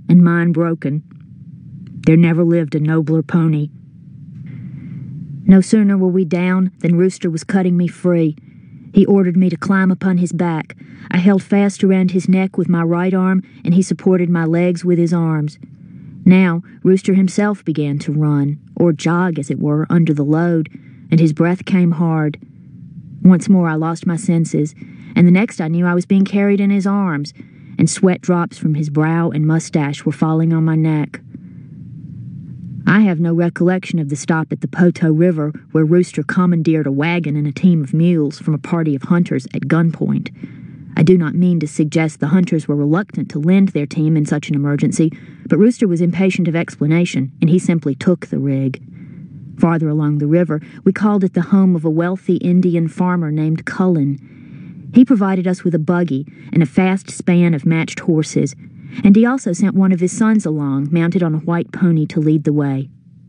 and mine broken. There never lived a nobler pony. No sooner were we down than Rooster was cutting me free. He ordered me to climb upon his back. I held fast around his neck with my right arm, and he supported my legs with his arms. Now Rooster himself began to run, or jog as it were, under the load, and his breath came hard. Once more I lost my senses, and the next I knew I was being carried in his arms, and sweat drops from his brow and mustache were falling on my neck. I have no recollection of the stop at the Poteau River where Rooster commandeered a wagon and a team of mules from a party of hunters at gunpoint. I do not mean to suggest the hunters were reluctant to lend their team in such an emergency, but Rooster was impatient of explanation, and he simply took the rig. Farther along the river, we called at the home of a wealthy Indian farmer named Cullen. He provided us with a buggy and a fast span of matched horses, and he also sent one of his sons along, mounted on a white pony, to lead the way.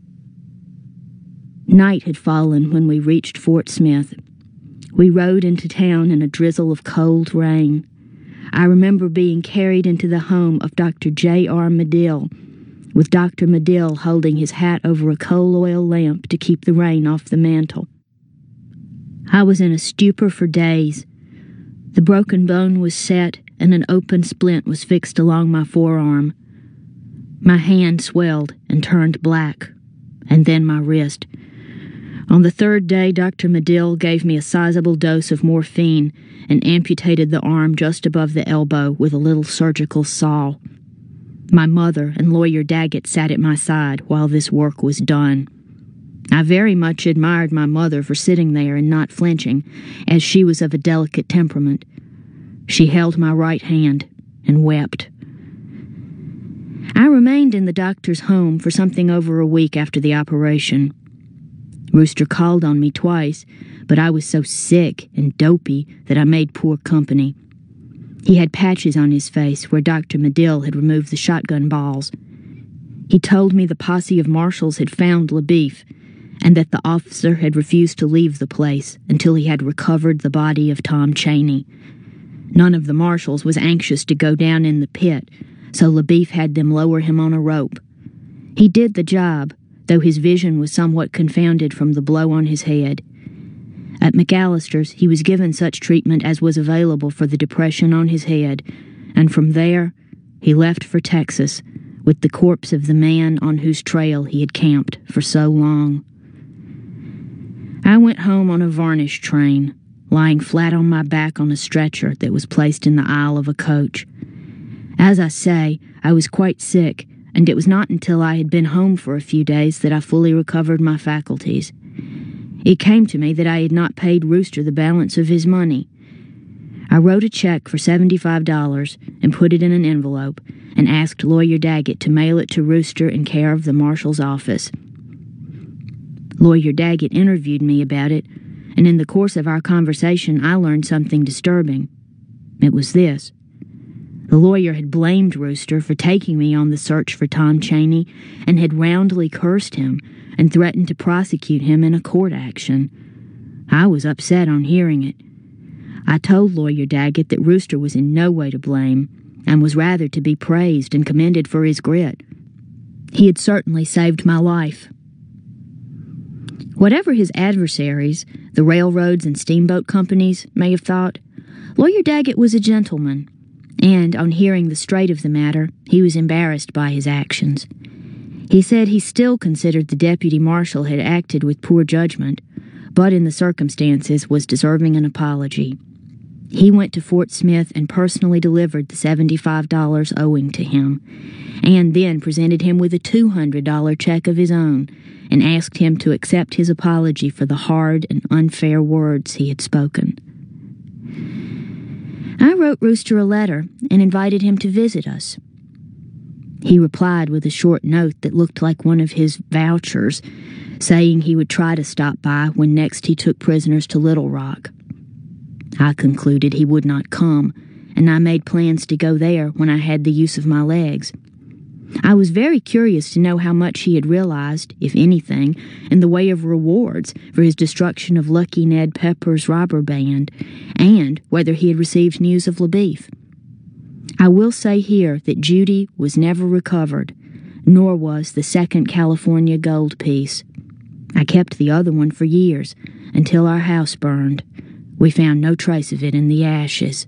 Night had fallen when we reached Fort Smith. We rode into town in a drizzle of cold rain. I remember being carried into the home of Dr. J.R. Medill, with Dr. Medill holding his hat over a coal oil lamp to keep the rain off the mantel. I was in a stupor for days. The broken bone was set, and an open splint was fixed along my forearm. My hand swelled and turned black, and then my wrist. On the third day, Dr. Medill gave me a sizable dose of morphine and amputated the arm just above the elbow with a little surgical saw. My mother and Lawyer Daggett sat at my side while this work was done. I very much admired my mother for sitting there and not flinching, as she was of a delicate temperament. She held my right hand and wept. I remained in the doctor's home for something over a week after the operation. Rooster called on me twice, but I was so sick and dopey that I made poor company. He had patches on his face where Dr. Medill had removed the shotgun balls. He told me the posse of marshals had found LaBeef, and that the officer had refused to leave the place until he had recovered the body of Tom Cheney. None of the marshals was anxious to go down in the pit, so LaBeef had them lower him on a rope. He did the job, though his vision was somewhat confounded from the blow on his head. At McAllister's, he was given such treatment as was available for the depression on his head, and from there he left for Texas with the corpse of the man on whose trail he had camped for so long. I went home on a varnish train, lying flat on my back on a stretcher that was placed in the aisle of a coach. As I say, I was quite sick, and it was not until I had been home for a few days that I fully recovered my faculties. It came to me that I had not paid Rooster the balance of his money. I wrote a check for $75 and put it in an envelope and asked Lawyer Daggett to mail it to Rooster in care of the marshal's office. Lawyer Daggett interviewed me about it, and in the course of our conversation I learned something disturbing. It was this. The lawyer had blamed Rooster for taking me on the search for Tom Cheney and had roundly cursed him and threatened to prosecute him in a court action. I was upset on hearing it. I told Lawyer Daggett that Rooster was in no way to blame and was rather to be praised and commended for his grit. He had certainly saved my life. Whatever his adversaries, the railroads and steamboat companies, may have thought, Lawyer Daggett was a gentleman, and on hearing the straight of the matter, he was embarrassed by his actions. He said he still considered the deputy marshal had acted with poor judgment, but in the circumstances was deserving an apology. He went to Fort Smith and personally delivered the $75 owing to him, and then presented him with a $200 check of his own and asked him to accept his apology for the hard and unfair words he had spoken. I wrote Rooster a letter and invited him to visit us. He replied with a short note that looked like one of his vouchers, saying he would try to stop by when next he took prisoners to Little Rock. I concluded he would not come, and I made plans to go there when I had the use of my legs. I was very curious to know how much he had realized, if anything, in the way of rewards for his destruction of Lucky Ned Pepper's robber band, and whether he had received news of LaBeef. I will say here that Judy was never recovered, nor was the second California gold piece. I kept the other one for years, until our house burned. We found no trace of it in the ashes.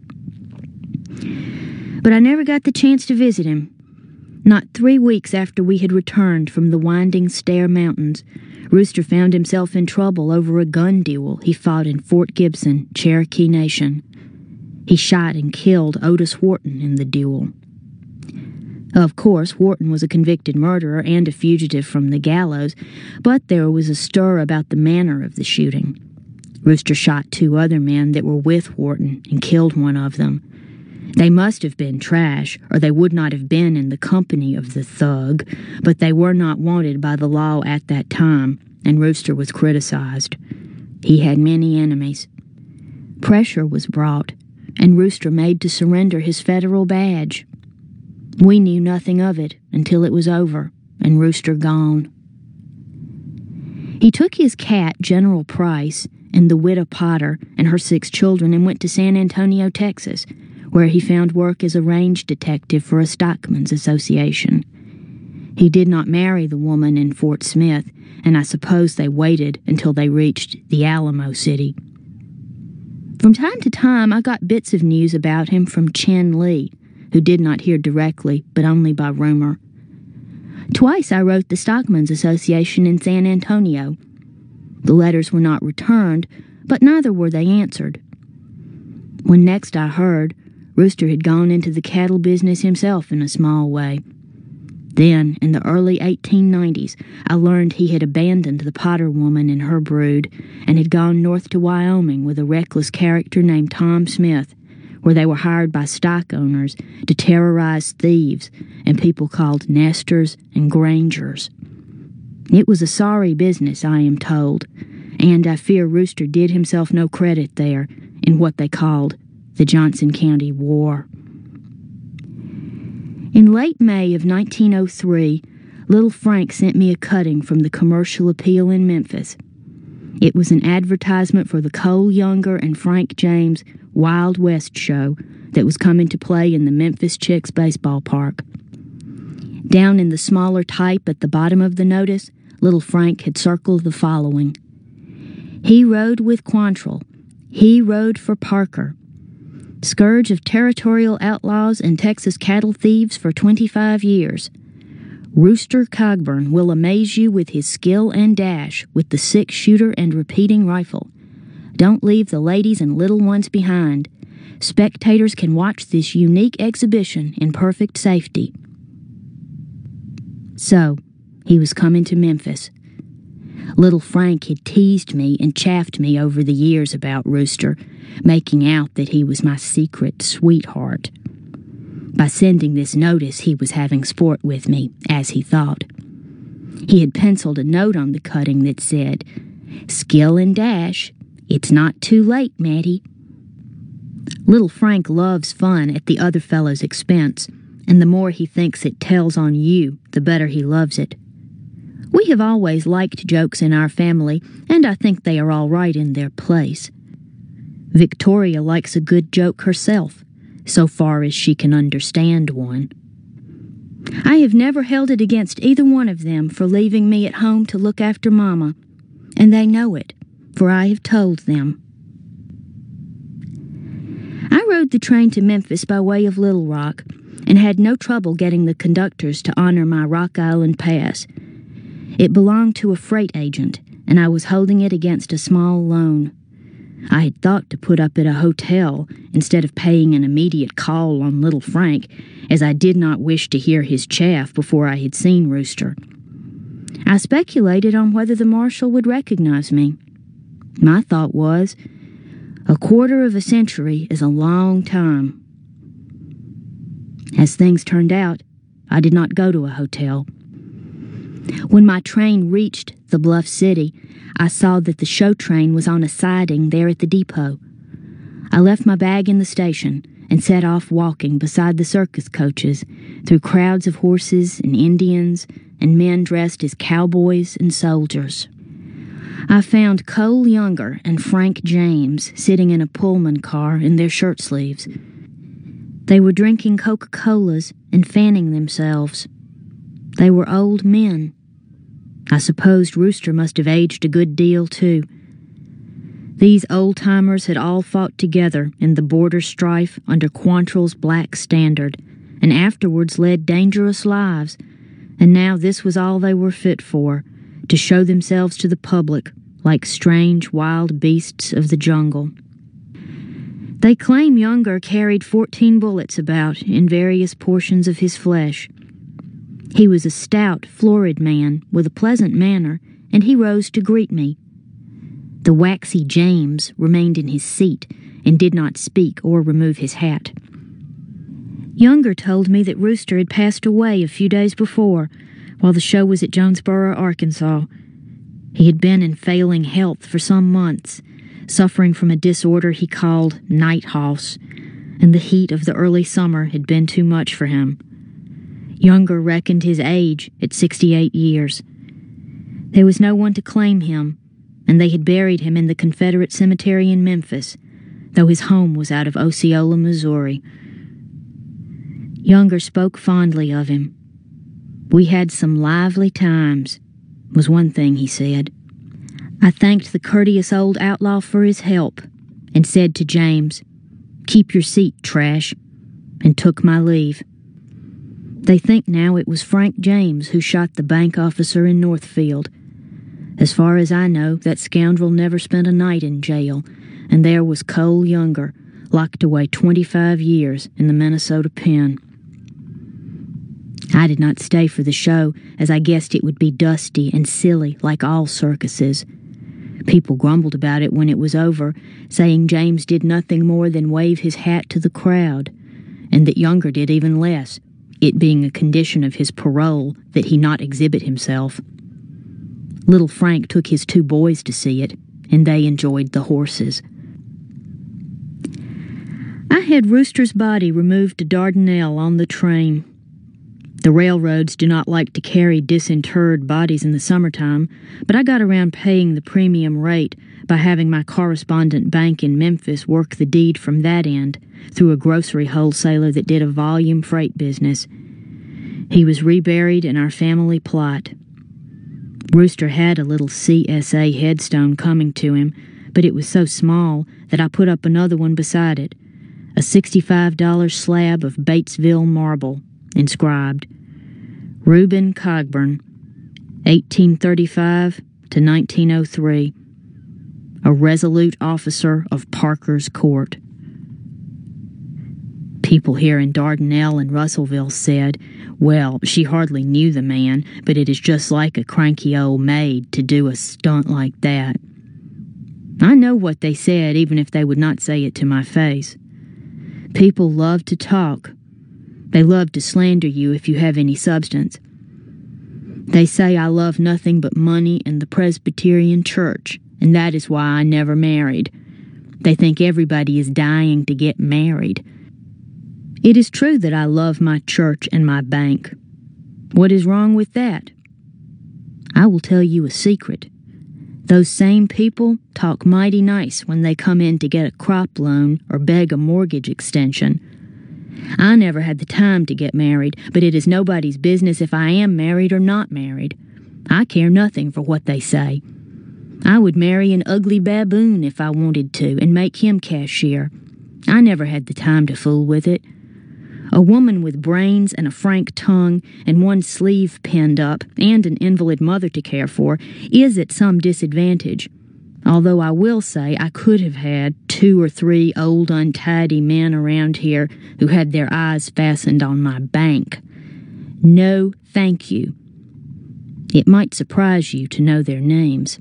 But I never got the chance to visit him. Not 3 weeks after we had returned from the winding Stair Mountains, Rooster found himself in trouble over a gun duel he fought in Fort Gibson, Cherokee Nation. He shot and killed Otis Wharton in the duel. Of course, Wharton was a convicted murderer and a fugitive from the gallows, but there was a stir about the manner of the shooting. Rooster shot 2 other men that were with Wharton and killed one of them. They must have been trash, or they would not have been in the company of the thug, but they were not wanted by the law at that time, and Rooster was criticized. He had many enemies. Pressure was brought, and Rooster made to surrender his federal badge. We knew nothing of it until it was over, and Rooster gone. He took his cat, General Price, and the widow Potter and her 6 children and went to San Antonio, Texas, where he found work as a range detective for a stockmen's association. He did not marry the woman in Fort Smith, and I suppose they waited until they reached the Alamo City. From time to time, I got bits of news about him from Chen Lee, who did not hear directly, but only by rumor. Twice I wrote the Stockmen's Association in San Antonio. The letters were not returned, but neither were they answered. When next I heard, Rooster had gone into the cattle business himself in a small way. Then, in the early 1890s, I learned he had abandoned the Potter woman and her brood and had gone north to Wyoming with a reckless character named Tom Smith, where they were hired by stock owners to terrorize thieves and people called nesters and grangers. It was a sorry business, I am told, and I fear Rooster did himself no credit there in what they called the Johnson County War. In late May of 1903, Little Frank sent me a cutting from the Commercial Appeal in Memphis. It was an advertisement for the Cole Younger and Frank James Wild West show that was coming to play in the Memphis Chicks baseball park. Down in the smaller type at the bottom of the notice, Little Frank had circled the following: "He rode with Quantrill. He rode for Parker. Scourge of territorial outlaws and Texas cattle thieves for 25 years. Rooster Cogburn will amaze you with his skill and dash with the 6-shooter and repeating rifle. Don't leave the ladies and little ones behind. Spectators can watch this unique exhibition in perfect safety." So, he was coming to Memphis. Little Frank had teased me and chaffed me over the years about Rooster, making out that he was my secret sweetheart. By sending this notice, he was having sport with me, as he thought. He had penciled a note on the cutting that said, "Skill and dash. It's not too late, Matty." Little Frank loves fun at the other fellow's expense, and the more he thinks it tells on you, the better he loves it. We have always liked jokes in our family, and I think they are all right in their place. Victoria likes a good joke herself, so far as she can understand one. I have never held it against either one of them for leaving me at home to look after Mama, and they know it, for I have told them. I rode the train to Memphis by way of Little Rock, and had no trouble getting the conductors to honor my Rock Island pass. It belonged to a freight agent, and I was holding it against a small loan. I had thought to put up at a hotel instead of paying an immediate call on Little Frank, as I did not wish to hear his chaff before I had seen Rooster. I speculated on whether the marshal would recognize me. My thought was, a quarter of a century is a long time. As things turned out, I did not go to a hotel. When my train reached the Bluff City, I saw that the show train was on a siding there at the depot. I left my bag in the station and set off walking beside the circus coaches through crowds of horses and Indians and men dressed as cowboys and soldiers. I found Cole Younger and Frank James sitting in a Pullman car in their shirt sleeves. They were drinking Coca-Colas and fanning themselves. They were old men. I supposed Rooster must have aged a good deal, too. These old-timers had all fought together in the border strife under Quantrill's black standard, and afterwards led dangerous lives, and now this was all they were fit for, to show themselves to the public like strange wild beasts of the jungle. They claim Younger carried 14 bullets about in various portions of his flesh. He was a stout, florid man with a pleasant manner, and he rose to greet me. The waxy James remained in his seat and did not speak or remove his hat. Younger told me that Rooster had passed away a few days before, while the show was at Jonesboro, Arkansas. He had been in failing health for some months, suffering from a disorder he called night house, and the heat of the early summer had been too much for him. Younger reckoned his age at 68 years. There was no one to claim him, and they had buried him in the Confederate cemetery in Memphis, though his home was out of Osceola, Missouri. Younger spoke fondly of him. "We had some lively times," was one thing he said. I thanked the courteous old outlaw for his help and said to James, "Keep your seat, Trash," and took my leave. They think now it was Frank James who shot the bank officer in Northfield. As far as I know, that scoundrel never spent a night in jail, and there was Cole Younger, locked away 25 years in the Minnesota pen. I did not stay for the show, as I guessed it would be dusty and silly like all circuses. People grumbled about it when it was over, saying James did nothing more than wave his hat to the crowd, and that Younger did even less, it being a condition of his parole that he not exhibit himself. Little Frank took his 2 boys to see it, and they enjoyed the horses. I had Rooster's body removed to Dardanelle on the train. The railroads do not like to carry disinterred bodies in the summertime, but I got around paying the premium rate by having my correspondent bank in Memphis work the deed from that end through a grocery wholesaler that did a volume freight business. He was reburied in our family plot. Rooster had a little CSA headstone coming to him, but it was so small that I put up another one beside it, a $65 slab of Batesville marble, inscribed, Reuben Cogburn, 1835 to 1903, a resolute officer of Parker's Court. People here in Dardanelle and Russellville said, well, she hardly knew the man, but it is just like a cranky old maid to do a stunt like that. I know what they said, even if they would not say it to my face. People love to talk. They love to slander you if you have any substance. They say I love nothing but money and the Presbyterian Church, and that is why I never married. They think everybody is dying to get married. It is true that I love my church and my bank. What is wrong with that? I will tell you a secret. Those same people talk mighty nice when they come in to get a crop loan or beg a mortgage extension. I never had the time to get married, but it is nobody's business if I am married or not married. I care nothing for what they say. I would marry an ugly baboon if I wanted to and make him cashier. I never had the time to fool with it. A woman with brains and a frank tongue and one sleeve pinned up and an invalid mother to care for is at some disadvantage. Although I will say I could have had 2 or 3 old untidy men around here who had their eyes fastened on my bank. No, thank you. It might surprise you to know their names.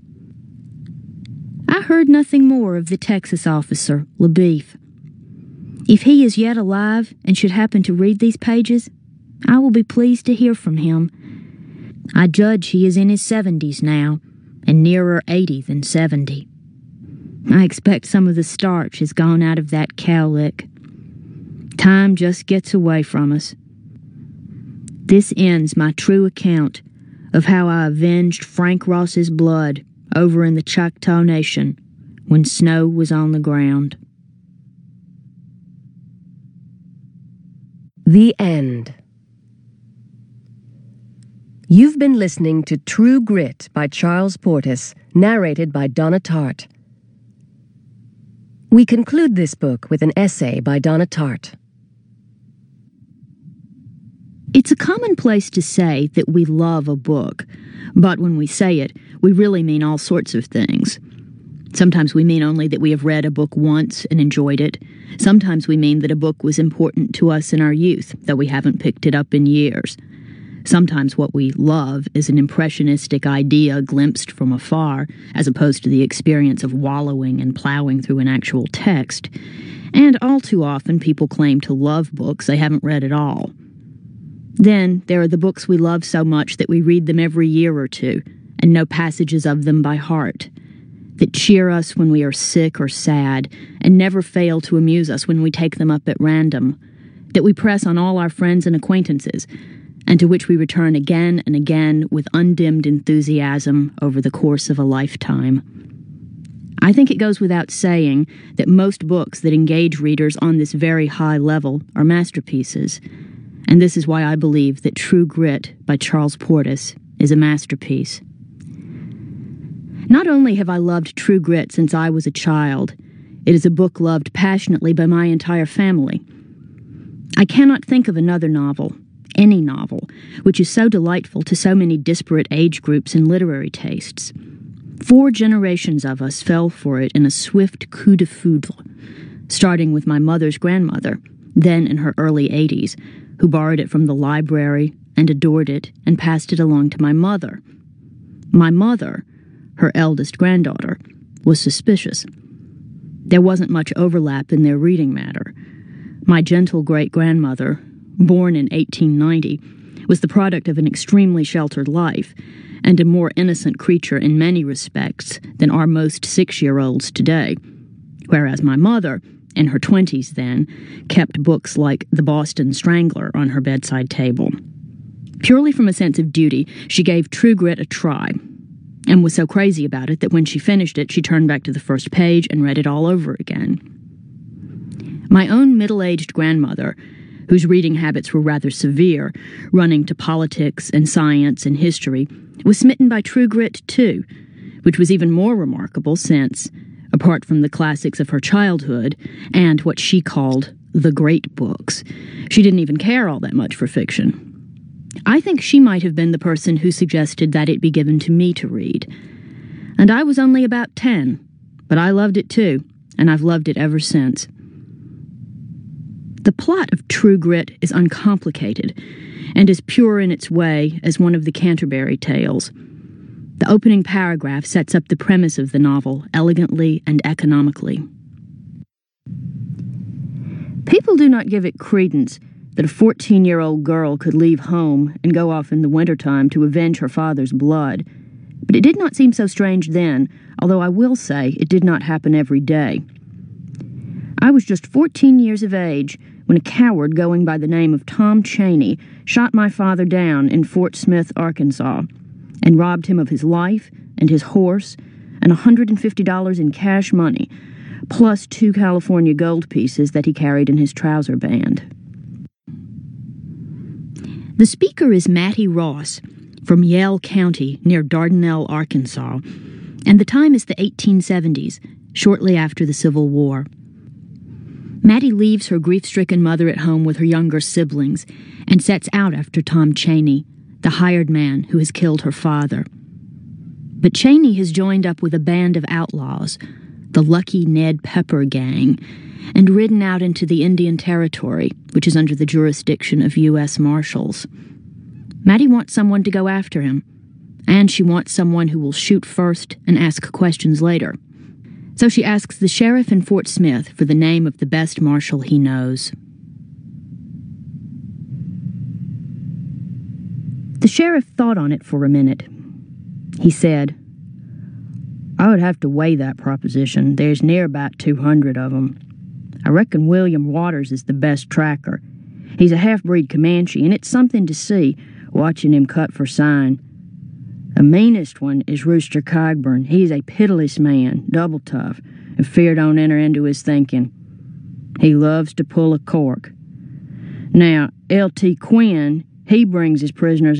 I heard nothing more of the Texas officer, LaBeef. If he is yet alive and should happen to read these pages, I will be pleased to hear from him. I judge he is in his 70s now, and nearer 80 than 70. I expect some of the starch has gone out of that cowlick. Time just gets away from us. This ends my true account of how I avenged Frank Ross's blood over in the Choctaw Nation when snow was on the ground. The End. You've been listening to True Grit by Charles Portis, narrated by Donna Tartt. We conclude this book with an essay by Donna Tartt. It's a commonplace to say that we love a book, but when we say it, we really mean all sorts of things. Sometimes we mean only that we have read a book once and enjoyed it. Sometimes we mean that a book was important to us in our youth, though we haven't picked it up in years. Sometimes what we love is an impressionistic idea glimpsed from afar, as opposed to the experience of wallowing and plowing through an actual text. And all too often people claim to love books they haven't read at all. Then there are the books we love so much that we read them every year or two, and know passages of them by heart, that cheer us when we are sick or sad, and never fail to amuse us when we take them up at random, that we press on all our friends and acquaintances, and to which we return again and again with undimmed enthusiasm over the course of a lifetime. I think it goes without saying that most books that engage readers on this very high level are masterpieces, and this is why I believe that True Grit by Charles Portis is a masterpiece. Not only have I loved True Grit since I was a child, it is a book loved passionately by my entire family. I cannot think of another novel, any novel, which is so delightful to so many disparate age groups and literary tastes. 4 generations of us fell for it in a swift coup de foudre, starting with my mother's grandmother, then in her early 80s, who borrowed it from the library and adored it and passed it along to my mother. My mother, her eldest granddaughter, was suspicious. There wasn't much overlap in their reading matter. My gentle great-grandmother, born in 1890, was the product of an extremely sheltered life and a more innocent creature in many respects than are most 6-year-olds today, whereas my mother, in her 20s then, kept books like The Boston Strangler on her bedside table. Purely from a sense of duty, she gave True Grit a try, and was so crazy about it that when she finished it, she turned back to the first page and read it all over again. My own middle-aged grandmother, whose reading habits were rather severe, running to politics and science and history, was smitten by True Grit too, which was even more remarkable since, apart from the classics of her childhood and what she called the great books, she didn't even care all that much for fiction. I think she might have been the person who suggested that it be given to me to read. And I was only about 10, but I loved it too, and I've loved it ever since. The plot of True Grit is uncomplicated, and as pure in its way as one of the Canterbury Tales. The opening paragraph sets up the premise of the novel elegantly and economically. People do not give it credence that a 14-year-old girl could leave home and go off in the wintertime to avenge her father's blood, but it did not seem so strange then, although I will say it did not happen every day. I was just 14 years of age when a coward going by the name of Tom Cheney shot my father down in Fort Smith, Arkansas, and robbed him of his life and his horse and $150 in cash money, plus 2 California gold pieces that he carried in his trouser band. The speaker is Mattie Ross from Yell County near Dardanelle, Arkansas, and the time is the 1870s, shortly after the Civil War. Mattie leaves her grief-stricken mother at home with her younger siblings and sets out after Tom Cheney, the hired man who has killed her father. But Cheney has joined up with a band of outlaws, the Lucky Ned Pepper Gang, and ridden out into the Indian Territory, which is under the jurisdiction of U.S. Marshals. Mattie wants someone to go after him, and she wants someone who will shoot first and ask questions later. So she asks the sheriff in Fort Smith for the name of the best marshal he knows. The sheriff thought on it for a minute. He said, "I would have to weigh that proposition. There's near about 200 of them. I reckon William Waters is the best tracker. He's a half-breed Comanche, and it's something to see, watching him cut for sign. The meanest one is Rooster Cogburn. He's a pitiless man, double tough, and fear don't enter into his thinking. He loves to pull a cork. Now, L.T. Quinn, he brings his prisoners